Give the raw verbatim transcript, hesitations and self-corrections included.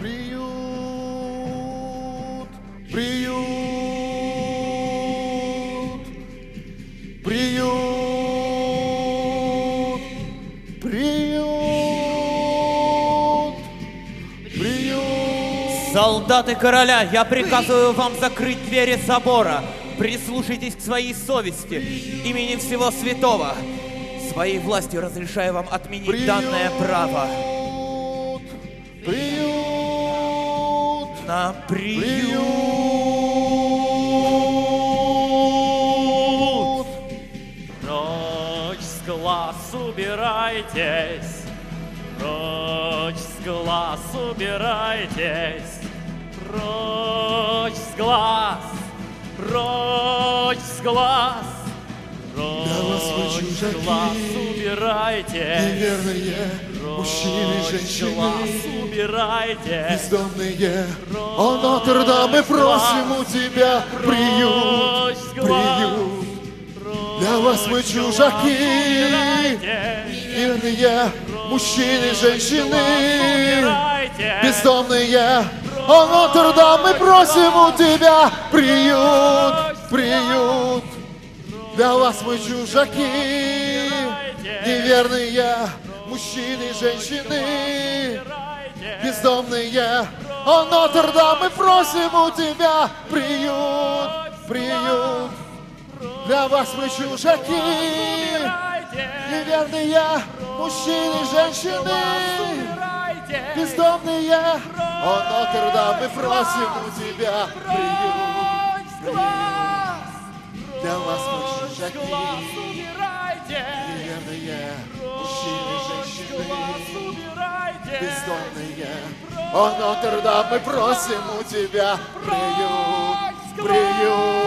Приют, приют, приют, приют, приют. Солдаты короля, я приказываю вам закрыть двери собора. Прислушайтесь к своей совести, именем всего святого. Своей властью разрешаю вам отменить приют, данное право. Приют, на приют. приют. Прочь с глаз убирайтесь, прочь с глаз убирайтесь, прочь с глаз, прочь с глаз. Прочь с глаз убирайте, неверные мужчины, женщины, глаз убирайте, бездомные. О, Нотр-Дам, мы просим у тебя приют, приют. Для вас мы чужаки, неверные мужчины, женщины, бездомные. О, Нотр-Дам, мы просим у тебя приют, приют. Для вас мы чужаки, неверные мужчины, женщины, бездомные. О, Нотр-Дам, мы просим у тебя приют, приют. Для вас мы чужаки, неверные мужчины, женщины, бездомные. О, Нотр-Дам, мы просим у тебя приют, приют. Для вас мы чужаки, неверные мужчины, женщины, бездомные. О, Нотр-Дам, мы просим у тебя приют, приют.